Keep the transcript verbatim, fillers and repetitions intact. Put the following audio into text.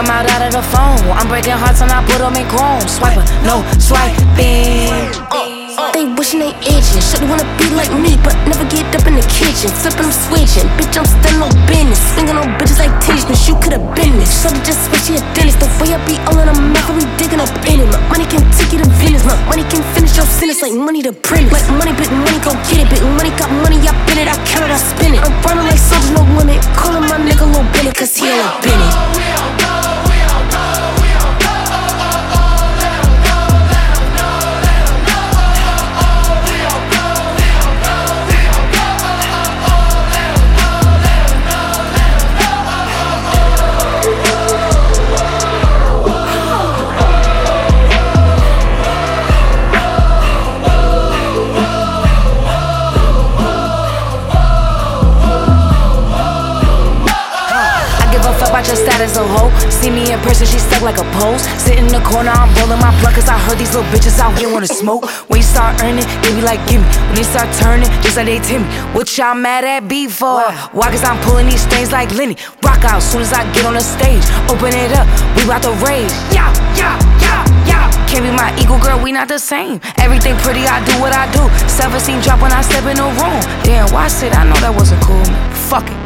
I'm out out of the phone. I'm breaking hearts and I put them in chrome. Swiper, no swiping. They wishing they itching. Should've wanna be like me, but never get up in the kitchen. Flipping, I'm switching. Bitch, I'm still no business. Swinging on bitches like tennis. You could've been this. Should've just switched your dentist. The way I be all in a mouth, I be digging up in it. My money can take you to Venice. My money can finish your sentence like money to print. Like money, big money, go get it. Big money, got money, I been it. I count it, I spin it. I'm running like soldiers, no limit. Calling my nigga Lil Bennett, cause he ain't been it. About your status, a hoe. See me in person, she stuck like a pose. Sit in the corner, I'm rolling my blunt, cause I heard these little bitches out here wanna smoke. When you start earning, they be like, gimme. When they start turning, just like they Timmy. What y'all mad at B for? Why? Cause I'm pulling these strings like Lenny. Rock out soon as I get on the stage. Open it up, we bout to rage. Yeah, yeah, yeah, yeah. Can't be my equal, girl, we not the same. Everything pretty, I do what I do. Self-esteem drop when I step in the room. Damn, why sit? I know that wasn't cool. Fuck it.